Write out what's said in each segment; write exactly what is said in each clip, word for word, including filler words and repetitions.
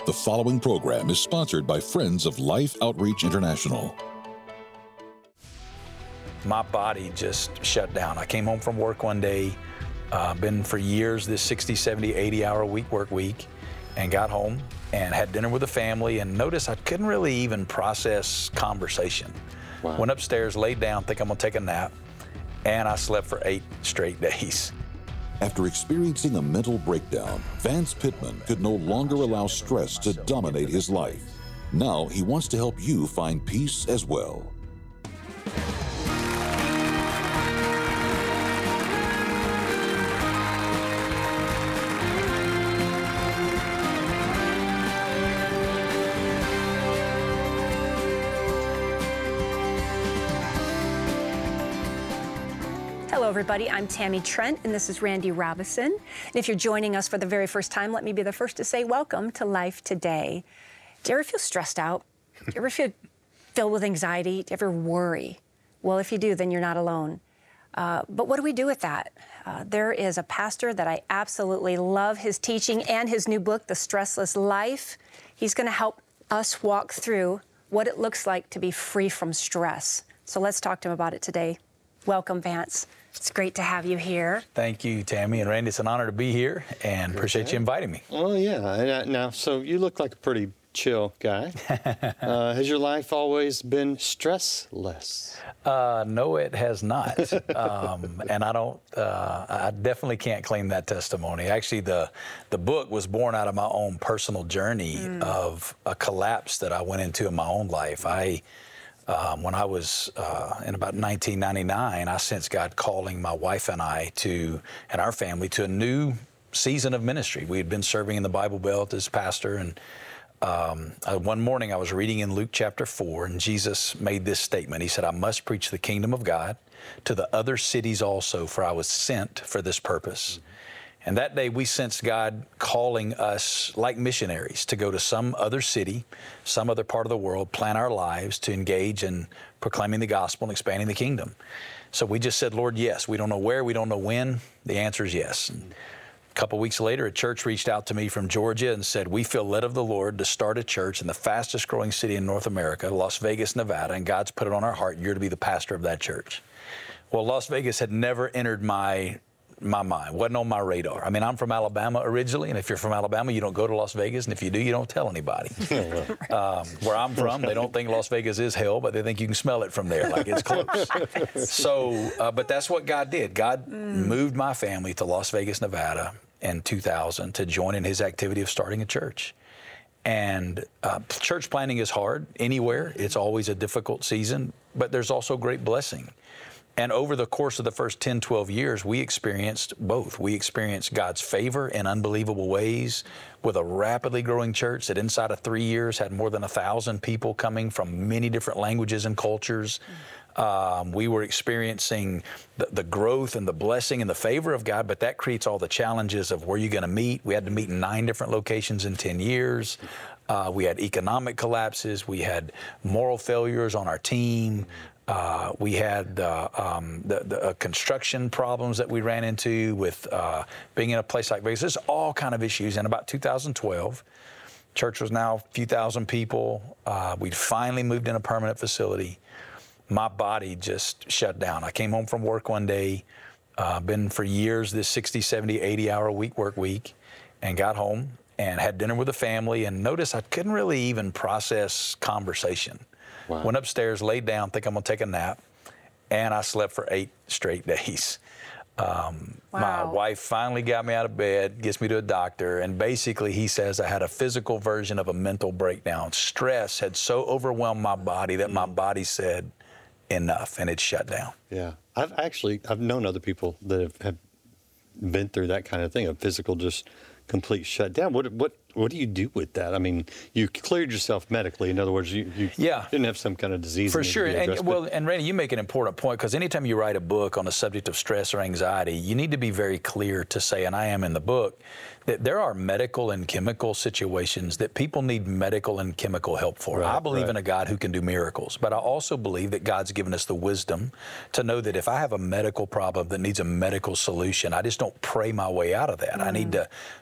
The following program is sponsored by Friends of Life Outreach International. My body just shut down. I came home from work one day, uh, been for years this sixty, seventy, eighty hour week work week, and got home and had dinner with the family and noticed I couldn't really even process conversation. Wow. Went upstairs, laid down, think I'm gonna take a nap, and I slept for eight straight days. After experiencing a mental breakdown, Vance Pittman could no longer allow stress to dominate his life. Now he wants to help you find peace as well. Hello, everybody. I'm Tammy Trent, and this is Randy Robison. And if you're joining us for the very first time, let me be the first to say welcome to Life Today. Do you ever feel stressed out? Do you ever feel filled with anxiety? Do you ever worry? Well, if you do, then you're not alone. Uh, but what do we do with that? Uh, there is a pastor that I absolutely love his teaching and his new book, The Stressless Life. He's going to help us walk through what it looks like to be free from stress. So let's talk to him about it today. Welcome, Vance. It's great to have you here. Thank you, Tammy and Randy. It's an honor to be here, and appreciate Okay. you inviting me. Oh, yeah. And, uh, Now, so you look like a pretty chill guy. uh, has your life always been stressless? Uh, no, it has not. um, and I don't, uh, I definitely can't claim that testimony. Actually, the, the book was born out of my own personal journey mm. of a collapse that I went into in my own life. I, um, when I was uh, in about nineteen ninety-nine, I sensed God calling my wife and I to, and our family, to a new season of ministry. We had been serving in the Bible Belt as pastor, and Um, uh, one morning I was reading in Luke chapter four, and Jesus made this statement. He said, I must preach the kingdom of God to the other cities also, for I was sent for this purpose. Mm-hmm. And that day we sensed God calling us like missionaries to go to some other city, some other part of the world, plan our lives to engage in proclaiming the gospel and expanding the kingdom. So we just said, Lord, yes. We don't know where, we don't know when. The answer is yes. And a couple weeks later, a church reached out to me from Georgia and said, we feel led of the Lord to start a church in the fastest growing city in North America, Las Vegas, Nevada, and God's put it on our heart, you're to be the pastor of that church. Well, Las Vegas had never entered my my mind, wasn't on my radar. I mean, I'm from Alabama originally, and if you're from Alabama, you don't go to Las Vegas, and if you do, you don't tell anybody. um, where I'm from, they don't think Las Vegas is hell, but they think you can smell it from there, like it's close. so, uh, but that's what God did. God mm. moved my family to Las Vegas, Nevada, in two thousand to join in his activity of starting a church. And uh, church planting is hard anywhere. It's always a difficult season, but there's also great blessing. And over the course of the first ten, twelve years, we experienced both. We experienced God's favor in unbelievable ways with a rapidly growing church that inside of three years had more than a thousand people coming from many different languages and cultures. Um, we were experiencing the, the growth and the blessing and the favor of God, but that creates all the challenges of where you're going to meet. We had to meet in nine different locations in ten years. Uh, we had economic collapses. We had moral failures on our team. Uh, we had uh, um, the, the uh, construction problems that we ran into with uh, being in a place like Vegas. There's all kind of issues. And about two thousand twelve, church was now a few thousand people. Uh, we'd finally moved in a permanent facility. My body just shut down. I came home from work one day, uh, been for years this sixty, seventy, eighty hour week work week, and got home and had dinner with the family and noticed I couldn't really even process conversation. Wow. Went upstairs, laid down, think I'm gonna take a nap, and I slept for eight straight days. Um, wow. My wife finally got me out of bed, gets me to a doctor, and basically he says I had a physical version of a mental breakdown. Stress had so overwhelmed my body that my body said enough, and it shut down. Yeah. I've actually, I've known other people that have, have been through that kind of thing, a physical just complete shutdown. What what what do you do with that? I mean, you cleared yourself medically. In other words, you, you yeah. didn't have some kind of disease. For that sure. needed to be addressed, and well, and Randy, you make an important point, because anytime you write a book on the subject of stress or anxiety, you need to be very clear to say, and I am in the book, that there are medical and chemical situations that people need medical and chemical help for. Right, I believe right. in a God who can do miracles, but I also believe that God's given us the wisdom to know that if I have a medical problem that needs a medical solution, I just don't pray my way out of that. Mm. I need to let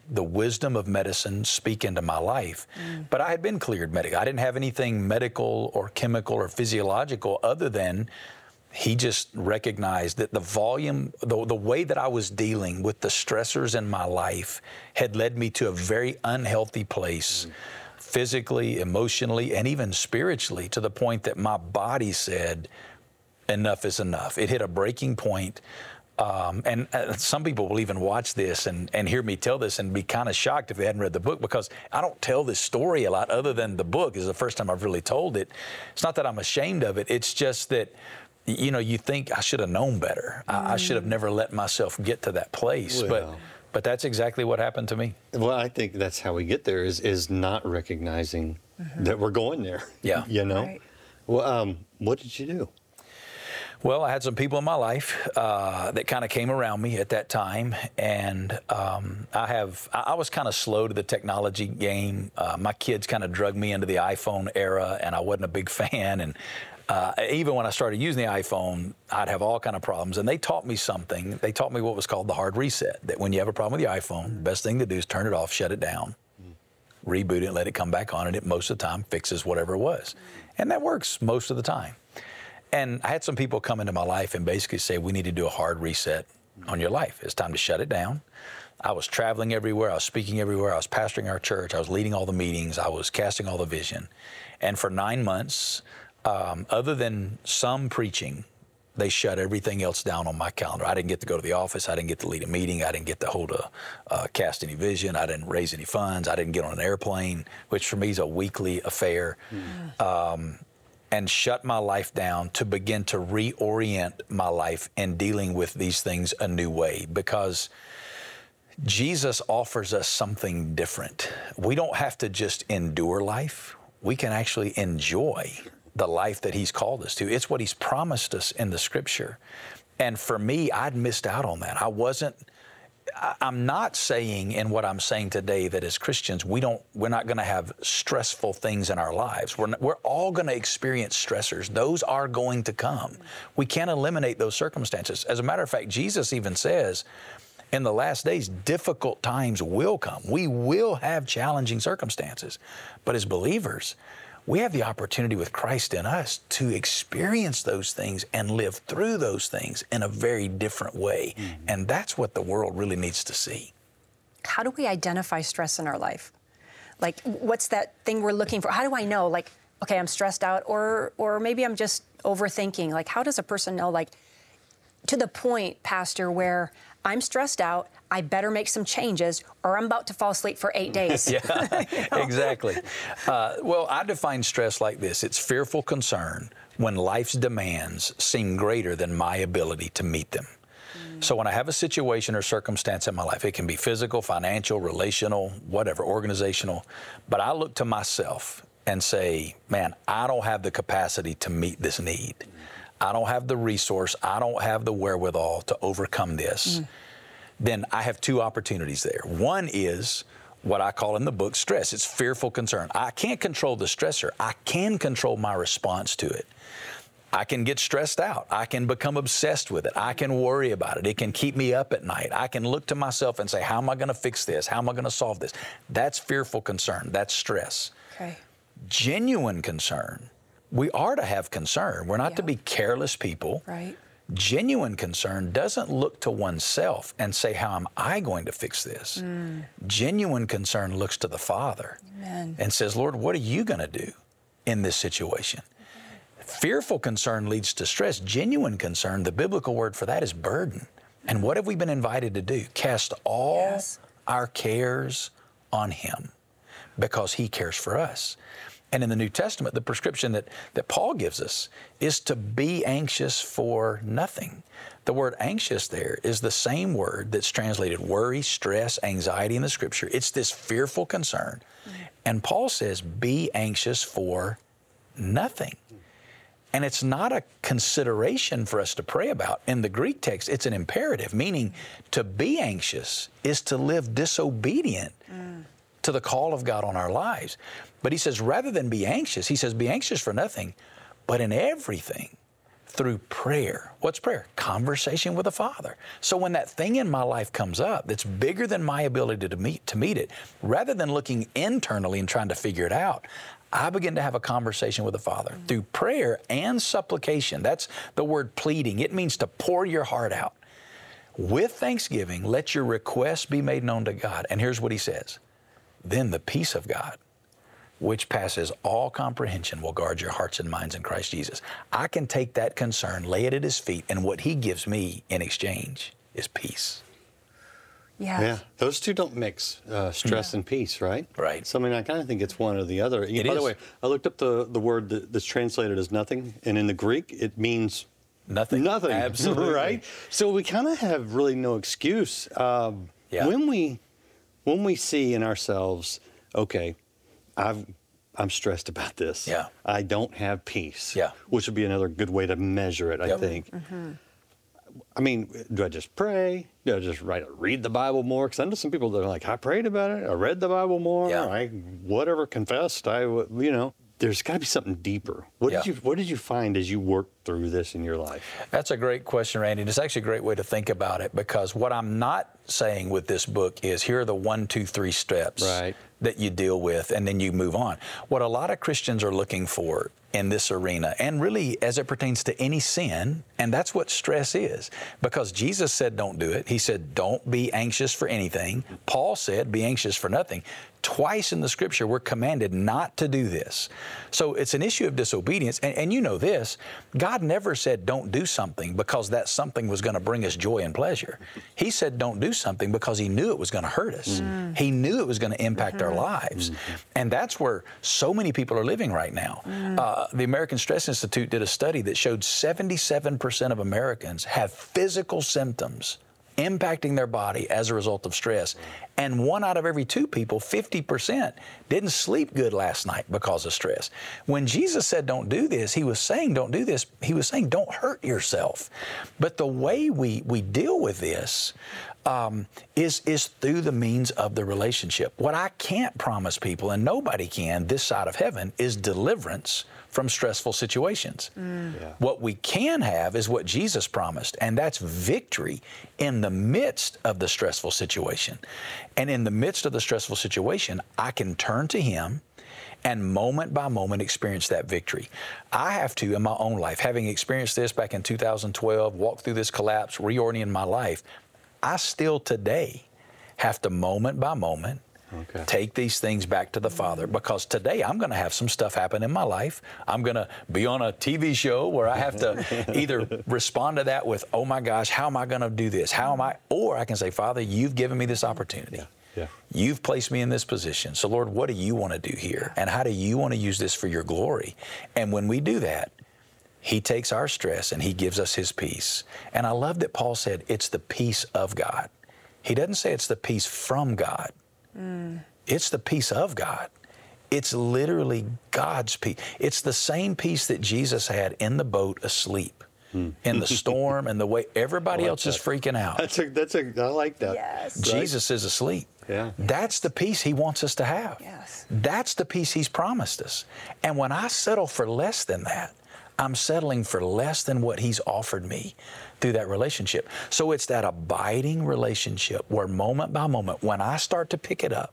the wisdom of medicine speak into my life. Mm. But I had been cleared medically. I didn't have anything medical or chemical or physiological other than he just recognized that the volume, the, the way that I was dealing with the stressors in my life had led me to a very unhealthy place, mm. physically, emotionally, and even spiritually, to the point that my body said, enough is enough. It hit a breaking point. Um, and uh, some people will even watch this and, and hear me tell this and be kind of shocked if they hadn't read the book, because I don't tell this story a lot other than the book. This is the first time I've really told it. It's not that I'm ashamed of it. It's just that, you know, you think I should have known better. Mm. I, I should have never let myself get to that place. Well, but but that's exactly what happened to me. Well, I think that's how we get there is, is not recognizing mm-hmm. that we're going there. Yeah. You know? Right. Well, um, what did you do? Well, I had some people in my life uh, that kind of came around me at that time, and um, I have I, I was kind of slow to the technology game. Uh, my kids kind of drug me into the iPhone era, and I wasn't a big fan. And uh, even when I started using the iPhone, I'd have all kind of problems. And they taught me something. They taught me what was called the hard reset. That when you have a problem with your iPhone, the best thing to do is turn it off, shut it down, mm. reboot it, and let it come back on, and it most of the time fixes whatever it was, and that works most of the time. And I had some people come into my life and basically say, we need to do a hard reset on your life. It's time to shut it down. I was traveling everywhere. I was speaking everywhere. I was pastoring our church. I was leading all the meetings. I was casting all the vision. And for nine months, um, other than some preaching, they shut everything else down on my calendar. I didn't get to go to the office. I didn't get to lead a meeting. I didn't get to hold a, uh, cast any vision. I didn't raise any funds. I didn't get on an airplane, which for me is a weekly affair. Mm. Um, and shut my life down to begin to reorient my life in dealing with these things a new way, because Jesus offers us something different. We don't have to just endure life. We can actually enjoy the life that he's called us to. It's what he's promised us in the scripture. And for me, I'd missed out on that. I wasn't I'm not saying in what I'm saying today that as Christians, we don't, we're not going to have stressful things in our lives. We're, not, we're all going to experience stressors. Those are going to come. We can't eliminate those circumstances. As a matter of fact, Jesus even says, in the last days, difficult times will come. We will have challenging circumstances. But as believers, we have the opportunity with Christ in us to experience those things and live through those things in a very different way. Mm-hmm. And that's what the world really needs to see. How do we identify stress in our life? Like, what's that thing we're looking for? How do I know, like, okay, I'm stressed out, or or maybe I'm just overthinking? Like, how does a person know, like, to the point, Pastor, where I'm stressed out, I better make some changes, or I'm about to fall asleep for eight days. Yeah, you know? Exactly. Uh, well, I define stress like this. It's fearful concern when life's demands seem greater than my ability to meet them. Mm. So when I have a situation or circumstance in my life, it can be physical, financial, relational, whatever, organizational, but I look to myself and say, man, I don't have the capacity to meet this need. Mm. I don't have the resource. I don't have the wherewithal to overcome this. Mm. Then I have two opportunities there. One is what I call in the book stress. It's fearful concern. I can't control the stressor. I can control my response to it. I can get stressed out. I can become obsessed with it. I can worry about it. It can keep me up at night. I can look to myself and say, how am I going to fix this? How am I going to solve this? That's fearful concern. That's stress. Okay. Genuine concern. We are to have concern. We're not yeah. to be careless people. Right. Genuine concern doesn't look to oneself and say, how am I going to fix this? Mm. Genuine concern looks to the Father. Amen. And says, Lord, what are you going to do in this situation? Okay. Fearful concern leads to stress. Genuine concern, the biblical word for that is burden. And what have we been invited to do? Cast all yes. our cares on Him, because He cares for us. And in the New Testament, the prescription that, that Paul gives us is to be anxious for nothing. The word anxious there is the same word that's translated worry, stress, anxiety in the Scripture. It's this fearful concern. Mm-hmm. And Paul says, be anxious for nothing. And it's not a consideration for us to pray about. In the Greek text, it's an imperative, meaning to be anxious is to live disobedient mm. to the call of God on our lives. But he says, rather than be anxious, he says, be anxious for nothing, but in everything, Through prayer. What's prayer? Conversation with the Father. So when that thing in my life comes up that's bigger than my ability to meet, to meet it, rather than looking internally and trying to figure it out, I begin to have a conversation with the Father mm-hmm. through prayer and supplication. That's the word pleading. It means to pour your heart out. With thanksgiving, let your requests be made known to God. And here's what he says. Then the peace of God, which passes all comprehension, will guard your hearts and minds in Christ Jesus. I can take that concern, lay it at his feet, and what he gives me in exchange is peace. Yes. Yeah, those two don't mix, uh, stress Yeah. and peace, right? Right. So, I mean, I kind of think it's one or the other. You- It By is. the way, I looked up the, the word that, that's translated as nothing, and in the Greek, it means Nothing. nothing. Absolutely. Right? So we kind of have really no excuse. Um, Yeah. When we when we see in ourselves, okay, I've, I'm stressed about this. Yeah. I don't have peace. Yeah. Which would be another good way to measure it, I Yep. think. I mean, do I just pray? Do I just write, read the Bible more? Because I know some people that are like, I prayed about it. I read the Bible more. Yeah. I whatever confessed. I, w- you know, there's got to be something deeper. What Yeah. did you What did you find as you worked through this in your life? That's a great question, Randy. And it's actually a great way to think about it, because what I'm not saying with this book is here are the one, two, three steps Right. that you deal with, and then you move on. What a lot of Christians are looking for in this arena, and really as it pertains to any sin, and that's what stress is, because Jesus said don't do it. He said don't be anxious for anything. Paul said be anxious for nothing. Twice in the scripture we're commanded not to do this. So it's an issue of disobedience, and, and you know this, God never said don't do something because that something was going to bring us joy and pleasure. He said don't do something because he knew it was going to hurt us. Mm. He knew it was going to impact mm-hmm. our lives. Mm-hmm. And that's where so many people are living right now. Mm. Uh, the American Stress Institute did a study that showed seventy-seven percent of Americans have physical symptoms impacting their body as a result of stress. And one out of every two people, fifty percent, didn't sleep good last night because of stress. When Jesus said don't do this, he was saying don't do this. He was saying don't hurt yourself. But the way we, we deal with this um, is, is through the means of the relationship. What I can't promise people, and nobody can this side of heaven, is deliverance from stressful situations. Mm. Yeah. What we can have is what Jesus promised, and that's victory in the midst of the stressful situation. And in the midst of the stressful situation, I can turn to him and moment by moment experience that victory. I have to, in my own life, having experienced this back in two thousand twelve, walked through this collapse, reorienting my life, I still today have to moment by moment Okay. take these things back to the Father, because today I'm going to have some stuff happen in my life. I'm going to be on a T V show where I have to either respond to that with, oh my gosh, how am I going to do this? How am I? Or I can say, Father, you've given me this opportunity. Yeah. Yeah. You've placed me in this position. So Lord, what do you want to do here? And how do you want to use this for your glory? And when we do that, he takes our stress and he gives us his peace. And I love that Paul said it's the peace of God. He doesn't say it's the peace from God. Mm. It's the peace of God. It's literally God's peace. It's the same peace that Jesus had in the boat asleep, mm. in the storm, and the way everybody like else that. is freaking out. That's a, that's a, I like that. Yes. Jesus right? is asleep. Yeah. That's the peace he wants us to have. Yes. That's the peace he's promised us. And when I settle for less than that, I'm settling for less than what he's offered me through that relationship. So it's that abiding relationship where moment by moment, when I start to pick it up,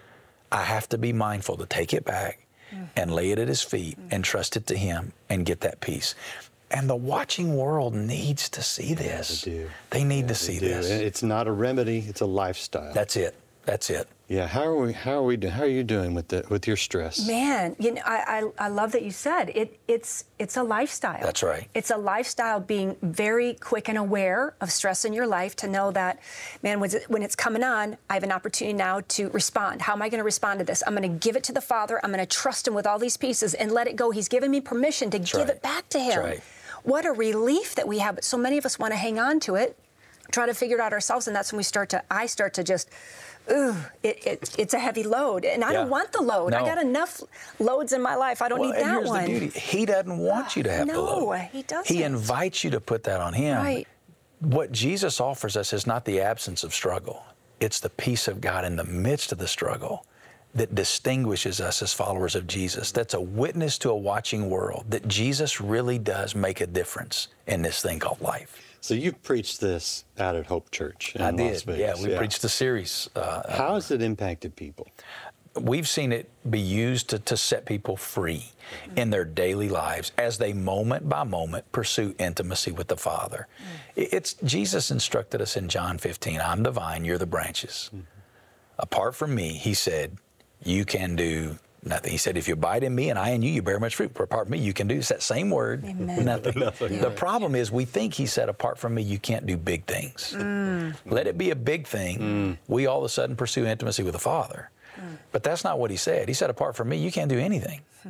I have to be mindful to take it back mm. and lay it at his feet mm. and trust it to him and get that peace. And the watching world needs to see this. Yeah, they do. They need yeah, to see do. this. And it's not a remedy, it's a lifestyle. That's it. That's it. Yeah. How are we? How are we? Do, how are you doing with the with your stress? Man, you know, I, I I love that you said it. It's it's a lifestyle. That's right. It's a lifestyle, being very quick and aware of stress in your life, to know that, man, when it's, when it's coming on, I have an opportunity now to respond. How am I going to respond to this? I'm going to give it to the Father. I'm going to trust him with all these pieces and let it go. He's given me permission to That's give right. it back to him. That's right. What a relief that we have. But so many of us want to hang on to it, try to figure it out ourselves, and that's when we start to. I start to just. Ooh, it, it, it's a heavy load, and I yeah. don't want the load. No. I got enough loads in my life. I don't well, need and that here's one. The beauty. He doesn't want you to have no, the load. No, he doesn't. He invites you to put that on him. Right. What Jesus offers us is not the absence of struggle. It's the peace of God in the midst of the struggle that distinguishes us as followers of Jesus, that's a witness to a watching world, that Jesus really does make a difference in this thing called life. So you've preached this out at Hope Church in I Las did, Vegas. yeah, we yeah. preached the series. Uh, How has it impacted people? We've seen it be used to, to set people free in their daily lives as they moment by moment pursue intimacy with the Father. Mm. It's Jesus instructed us in John fifteen, I'm the vine, you're the branches. Mm-hmm. Apart from me, he said, you can do nothing. He said, if you abide in me and I in you, you bear much fruit. But apart from me, you can do, it's that same word, Amen. nothing. nothing. The problem is we think he said, apart from me, you can't do big things. Mm. Let it be a big thing. Mm. We all of a sudden pursue intimacy with the Father. Mm. But that's not what he said. He said, apart from me, you can't do anything. Hmm.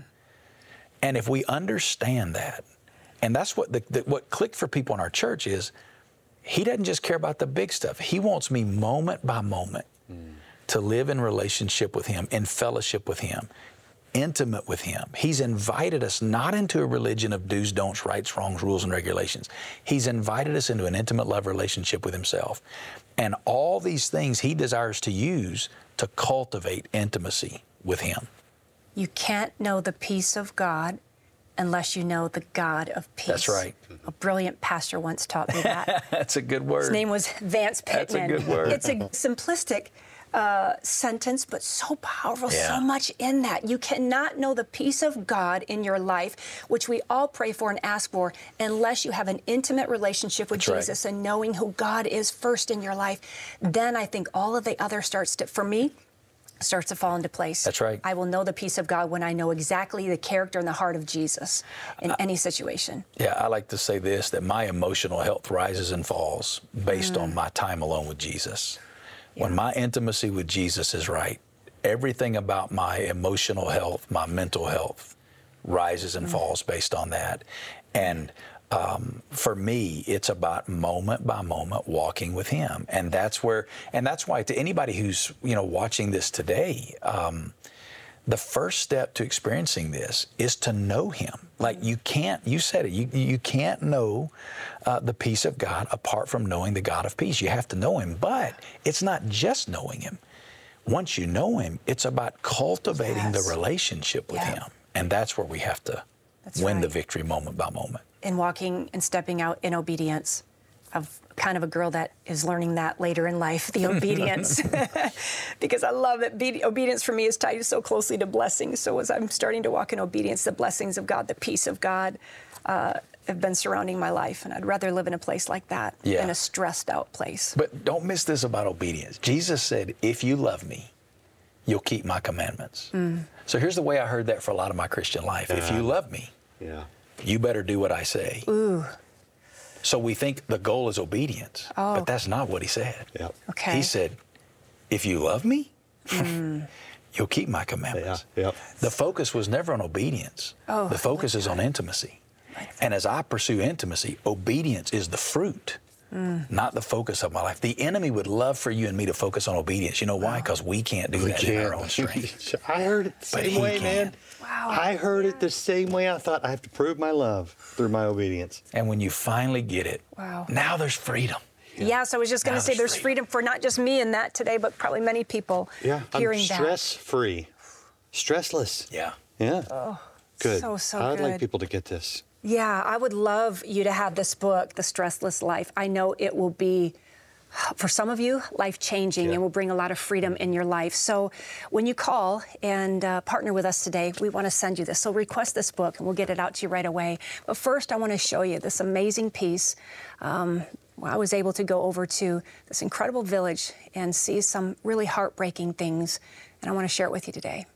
And if we understand that, and that's what the, the, what clicked for people in our church is, he doesn't just care about the big stuff. He wants me moment by moment mm. to live in relationship with him, in fellowship with him, intimate with him. He's invited us not into a religion of do's, don'ts, rights, wrongs, rules, and regulations. He's invited us into an intimate love relationship with himself. And all these things he desires to use to cultivate intimacy with him. You can't know the peace of God unless you know the God of peace. That's right. A brilliant pastor once taught me that. That's a good word. His name was Vance Pittman. That's a good word. It's a simplistic uh, sentence, but so powerful, Yeah. so much in that. You cannot know the peace of God in your life, which we all pray for and ask for, unless you have an intimate relationship with That's Jesus right. and knowing who God is first in your life. Then I think all of the other starts to, for me, starts to fall into place. That's right. I will know the peace of God when I know exactly the character and the heart of Jesus in uh, any situation. Yeah, I like to say this, that my emotional health rises and falls based mm. on my time alone with Jesus. Yeah. When my intimacy with Jesus is right, everything about my emotional health, my mental health rises and mm. falls based on that. And Um, for me, it's about moment by moment walking with him. And that's where, and that's why to anybody who's, you know, watching this today, um, the first step to experiencing this is to know him. Like you can't, you said it, you, you can't know uh, the peace of God apart from knowing the God of peace. You have to know him, but it's not just knowing him. Once you know him, it's about cultivating yes. the relationship with yeah. him. And that's where we have to that's win right. the victory moment by moment. In walking and stepping out in obedience. Of kind of a girl that is learning that later in life, the obedience. Because I love it. Be- obedience for me is tied so closely to blessings. So as I'm starting to walk in obedience, the blessings of God, the peace of God uh, have been surrounding my life. And I'd rather live in a place like that yeah. than a stressed out place. But don't miss this about obedience. Jesus said, if you love me, you'll keep my commandments. Mm. So here's the way I heard that for a lot of my Christian life. Uh, if you love me, yeah. you better do what I say. Ooh. So we think the goal is obedience, oh. but that's not what he said. Yep. Okay. He said, if you love me, mm. you'll keep my commandments. Yeah. Yep. The focus was never on obedience. Oh, the focus is on intimacy. And as I pursue intimacy, obedience is the fruit, mm. not the focus of my life. The enemy would love for you and me to focus on obedience. You know why? Because we can't do we that can't. in our own strength. I heard it the same way, man. Wow. I heard it the same way. I thought I have to prove my love through my obedience. And when you finally get it, wow. now there's freedom. Yeah, yeah so I was just going to say there's freedom. freedom for not just me in that today, but probably many people yeah, hearing I'm that. Stress-free, stressless. Yeah. Yeah. Oh, good. So, so I'd good. like people to get this. Yeah, I would love you to have this book, The Stressless Life. I know it will be, for some of you, life-changing yeah. and will bring a lot of freedom in your life. So when you call and uh, partner with us today, we want to send you this. So request this book, and we'll get it out to you right away. But first, I want to show you this amazing piece. Um, I was able to go over to this incredible village and see some really heartbreaking things, and I want to share it with you today.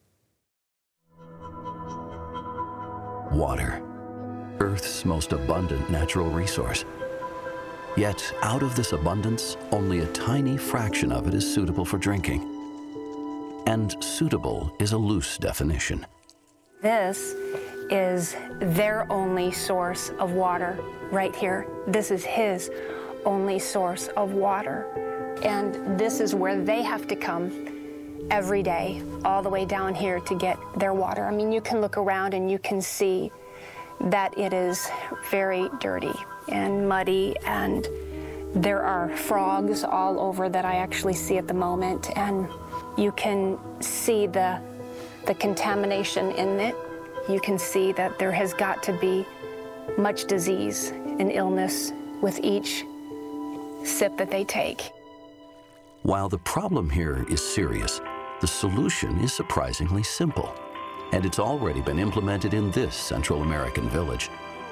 Water, Earth's most abundant natural resource. Yet, out of this abundance, only a tiny fraction of it is suitable for drinking. And suitable is a loose definition. This is their only source of water right here. This is his only source of water. And this is where they have to come every day, all the way down here to get their water. I mean, you can look around and you can see that it is very dirty and muddy, and there are frogs all over that I actually see at the moment. And You can see the, the contamination in it. You can see that there has got to be much disease and illness with each sip that they take. While the problem here is serious, the solution is surprisingly simple, and it's already been implemented in this Central American village.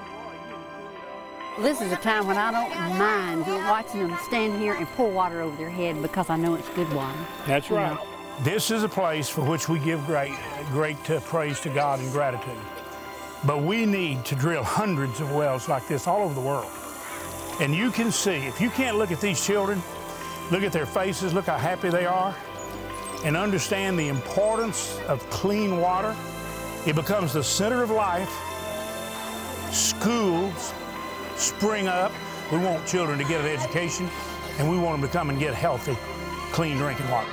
This is a time when I don't mind watching them stand here and pour water over their head because I know it's good water. That's right. This is a place for which we give great, great uh, praise to God and gratitude. But we need to drill hundreds of wells like this all over the world. And you can see, if you can't look at these children, look at their faces, look how happy they are, and understand the importance of clean water, it becomes the center of life. Schools spring up. We want children to get an education, and we want them to come and get healthy, clean drinking water.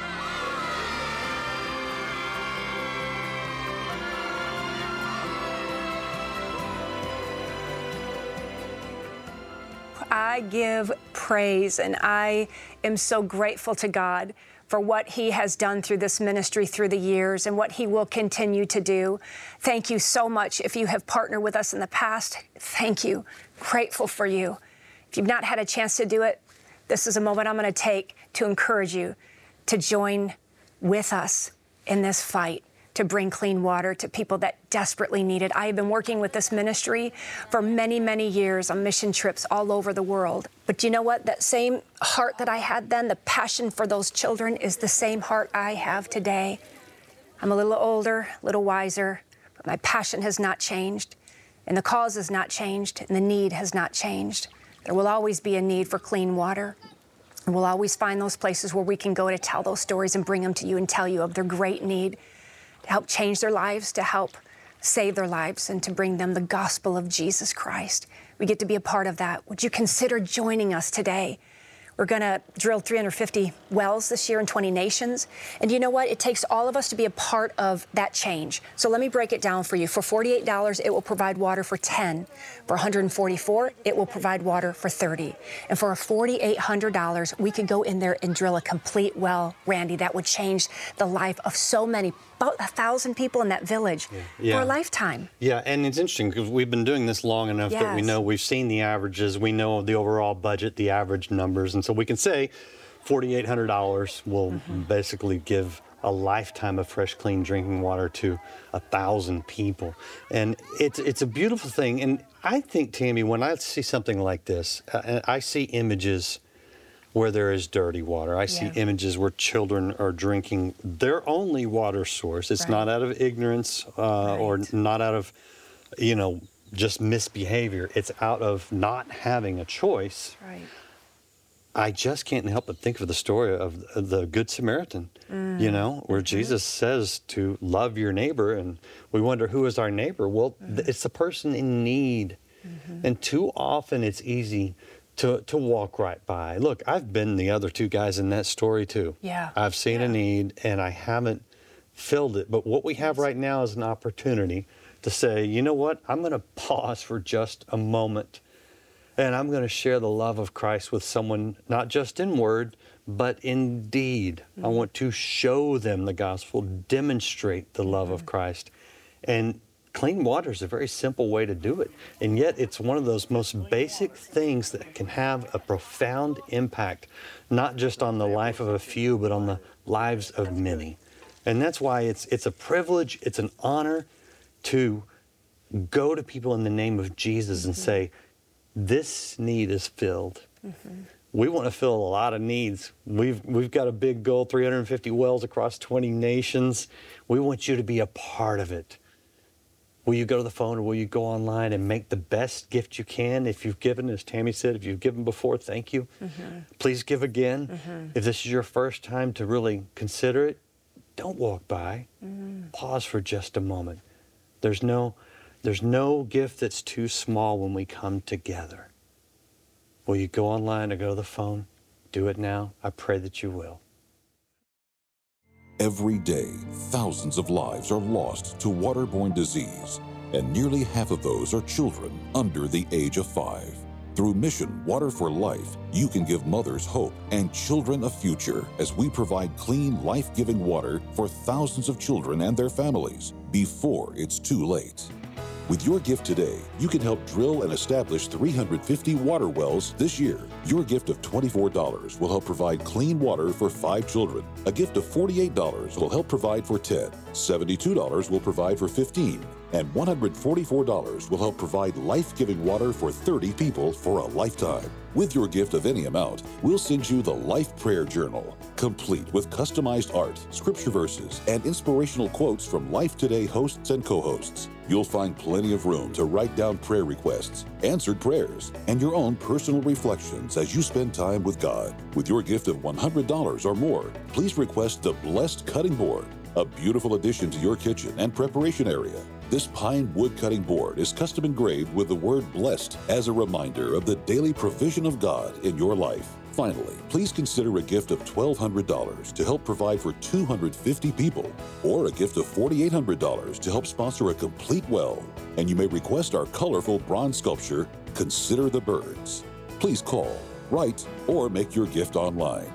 I give praise, and I am so grateful to God for what He has done through this ministry through the years and what He will continue to do. Thank you so much. If you have partnered with us in the past, thank you. Grateful for you. If you've not had a chance to do it, this is a moment I'm going to take to encourage you to join with us in this fight to bring clean water to people that desperately need it. I have been working with this ministry for many, many years on mission trips all over the world. But you know what? That same heart that I had then, the passion for those children, is the same heart I have today. I'm a little older, a little wiser, but my passion has not changed, and the cause has not changed, and the need has not changed. There will always be a need for clean water. And we'll always find those places where we can go to tell those stories and bring them to you and tell you of their great need, to help change their lives, to help save their lives, and to bring them the gospel of Jesus Christ. We get to be a part of that. Would you consider joining us today? We're going to drill three hundred fifty wells this year in twenty nations. And you know what? It takes all of us to be a part of that change. So let me break it down for you. For forty-eight dollars, it will provide water for ten. For one hundred forty-four dollars, it will provide water for thirty. And for four thousand eight hundred dollars, we could go in there and drill a complete well, Randy. That would change the life of so many, about a thousand people in that village yeah. Yeah. for a lifetime. Yeah, and it's interesting because we've been doing this long enough yes. that we know we've seen the averages, we know the overall budget, the average numbers, and so we can say four thousand eight hundred dollars will mm-hmm. basically give a lifetime of fresh, clean drinking water to a thousand people. And it's it's a beautiful thing. And I think, Tammy, when I see something like this, uh, I see images where there is dirty water. I see yeah. images where children are drinking their only water source. It's right. not out of ignorance uh, right. or not out of, you know, just misbehavior. It's out of not having a choice. Right. I just can't help but think of the story of the Good Samaritan, mm. you know, where mm-hmm. Jesus says to love your neighbor, and we wonder who is our neighbor. Well, mm-hmm. it's the person in need. Mm-hmm. And too often it's easy to to walk right by. Look, I've been the other two guys in that story too. Yeah. I've seen yeah. a need and I haven't filled it. But what we have right now is an opportunity to say, you know what, I'm going to pause for just a moment. And I'm going to share the love of Christ with someone, not just in word, but in deed. Mm-hmm. I want to show them the gospel, demonstrate the love mm-hmm. of Christ. And clean water is a very simple way to do it. And yet it's one of those most basic things that can have a profound impact, not just on the life of a few, but on the lives of many. And that's why it's it's a privilege, it's an honor to go to people in the name of Jesus and say, this need is filled. Mm-hmm. We want to fill a lot of needs. We've we've got a big goal, three hundred fifty wells across twenty nations. We want you to be a part of it. Will you go to the phone or will you go online and make the best gift you can? If you've given, as Tammy said, if you've given before, thank you. Mm-hmm. Please give again. Mm-hmm. If this is your first time to really consider it, don't walk by. Mm-hmm. Pause for just a moment. There's no There's no gift that's too small when we come together. Will you go online or go to the phone? Do it now. I pray that you will. Every day, thousands of lives are lost to waterborne disease, and nearly half of those are children under the age of five. Through Mission Water for Life, you can give mothers hope and children a future as we provide clean, life-giving water for thousands of children and their families before it's too late. With your gift today, you can help drill and establish three hundred fifty water wells this year. Your gift of twenty-four dollars will help provide clean water for five children. A gift of forty-eight dollars will help provide for ten. seventy-two dollars will provide for fifteen. And one hundred forty-four dollars will help provide life-giving water for thirty people for a lifetime. With your gift of any amount, we'll send you the Life Prayer Journal, complete with customized art, scripture verses, and inspirational quotes from Life Today hosts and co-hosts. You'll find plenty of room to write down prayer requests, answered prayers, and your own personal reflections as you spend time with God. With your gift of one hundred dollars or more, please request the Blessed Cutting Board, a beautiful addition to your kitchen and preparation area. This pine wood cutting board is custom engraved with the word blessed as a reminder of the daily provision of God in your life. Finally, please consider a gift of twelve hundred dollars to help provide for two hundred fifty people, or a gift of forty-eight hundred dollars to help sponsor a complete well. And you may request our colorful bronze sculpture, Consider the Birds. Please call, write, or make your gift online.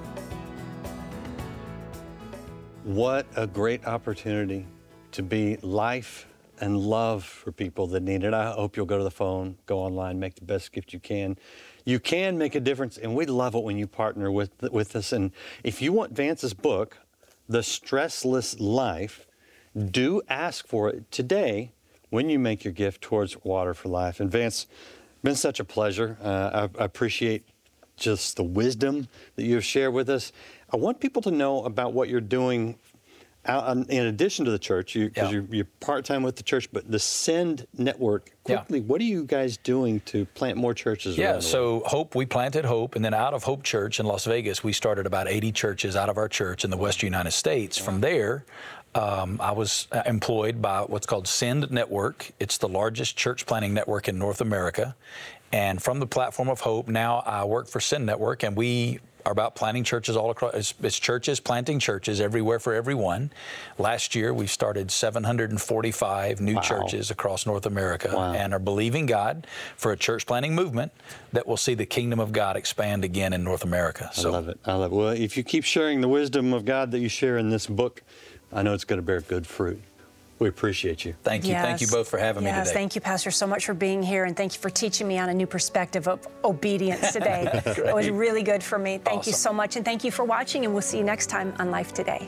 What a great opportunity to be life and love for people that need it. I hope you'll go to the phone, go online, make the best gift you can. You can make a difference, and we love it when you partner with, with us. And if you want Vance's book, The Stressless Life, do ask for it today when you make your gift towards Water for Life. And Vance, been such a pleasure. Uh, I, I appreciate just the wisdom that you've shared with us. I want people to know about what you're doing out, in addition to the church, because you, yeah. you're, you're part-time with the church, but the Send Network, quickly, yeah. what are you guys doing to plant more churches yeah, around the so world? Hope, we planted Hope, and then out of Hope Church in Las Vegas, we started about eighty churches out of our church in the Western United States. Wow. From there, um, I was employed by what's called Send Network. It's the largest church planting network in North America. And from the platform of Hope, now I work for Send Network, and we are about planting churches all across. It's, it's churches planting churches everywhere for everyone. Last year, we started seven hundred forty-five new wow. churches across North America, wow. and are believing God for a church planting movement that will see the kingdom of God expand again in North America. So, I love it. I love it. Well, if you keep sharing the wisdom of God that you share in this book, I know it's going to bear good fruit. We appreciate you. Thank you. Yes. Thank you both for having yes, me today. Thank you, Pastor, so much for being here, and thank you for teaching me on a new perspective of obedience today. It was really good for me. Thank awesome. you so much, and thank you for watching, and we'll see you next time on Life Today.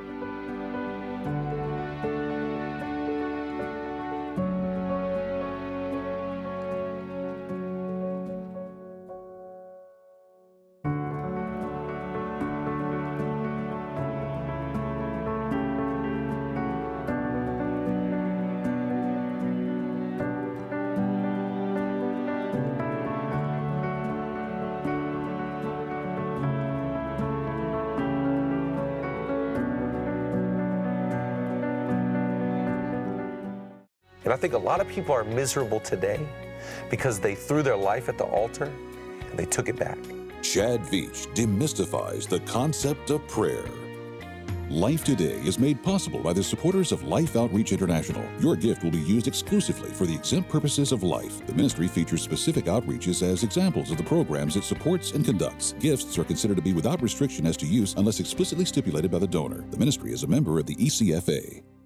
And I think a lot of people are miserable today because they threw their life at the altar and they took it back. Chad Veach demystifies the concept of prayer. Life Today is made possible by the supporters of Life Outreach International. Your gift will be used exclusively for the exempt purposes of life. The ministry features specific outreaches as examples of the programs it supports and conducts. Gifts are considered to be without restriction as to use unless explicitly stipulated by the donor. The ministry is a member of the E C F A.